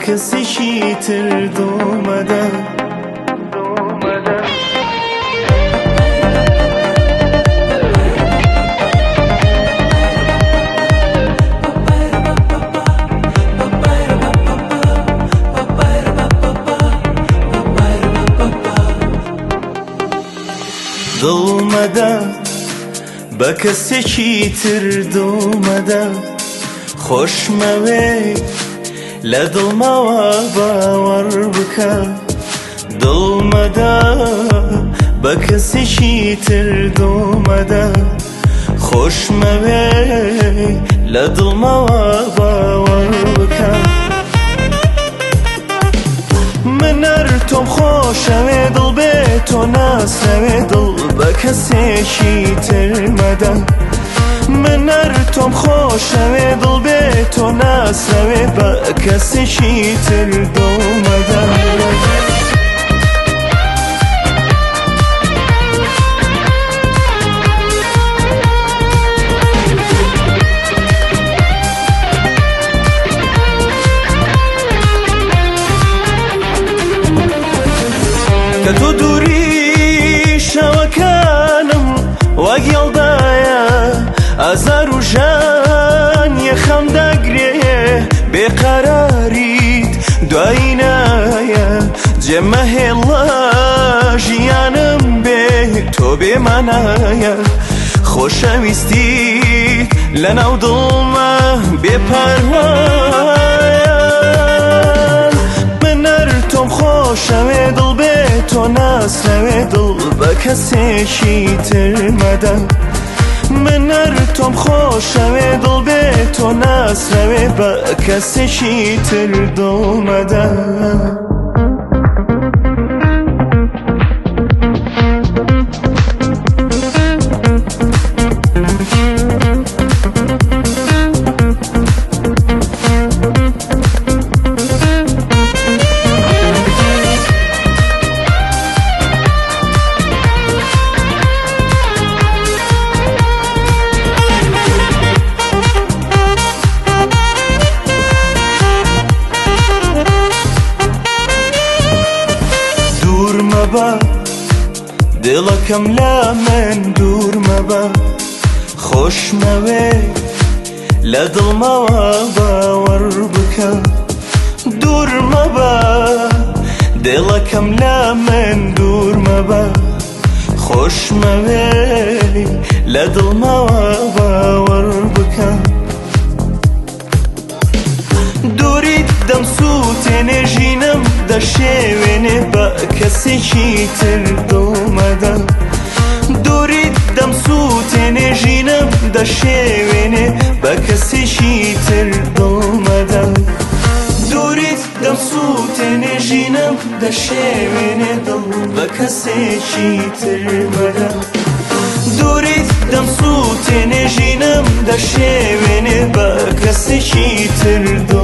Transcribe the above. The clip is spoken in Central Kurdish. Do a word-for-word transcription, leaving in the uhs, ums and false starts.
کەسێکی تر دڵمەدا. دڵمەدا بە کەسێکی تر دڵمەدا، خۆشمەوێ لە دڵمەوە باوەڕ بکە. دڵمەدا بە کەسێکی تر دڵمەدا، خۆشمەوێ لە دڵمەوە باوەڕ بکە. من هەر تۆم خۆشەوێ دڵ بێ تۆ ناسەوێ دڵ بە کەسێکی تر مەدە. من هەر تۆم خۆشەوێ دڵ بێ تۆ ناسەوێ بە کەسێکی تر دڵ مەدە. کە تۆ دووری شەوەکانم وەک یەڵدایە، ئازار و ژانیە خەم دەگرێ، بێقەراریت دوایی نایە، جێمەهێڵە ژیانم بێ تۆ بێمانایە. خۆشەویستیت لەناو دڵمە بێپەروایە. من هەر تۆم خۆشەوێ دڵ بێ تۆ ناسەوێ دڵ بە کەسێکی تر مەدە. من هەر تۆم خۆشەوێ دڵ بێ تۆ ناسەوێ بە کەسێکی تر دڵ مەدە. دڵەکەم لە من دوور مەبە، خۆشمەوێ لە دڵمەوە باوەڕ بکە. دوور مەبە دڵەکەم لە من دوور مەبە، خۆشمەوێ لە دڵمەوە باوەڕ بکە. دووریت دەمسووتێنێ ژینم دەشێوێنێ بە کەسێکی تر دڵمەدا. دووریت دەمسووتێنێ ژینم دەشێوێنێ بە کەسێکی تر دڵمەدا. دووریت دەمسووتێنێ ژینم دەشێوێنێ دڵ بە کەسێکی تر مەدە. دووریت دەمسووتێنێ ژینم دەشێوێنێ بە کەسێکی تر دڵ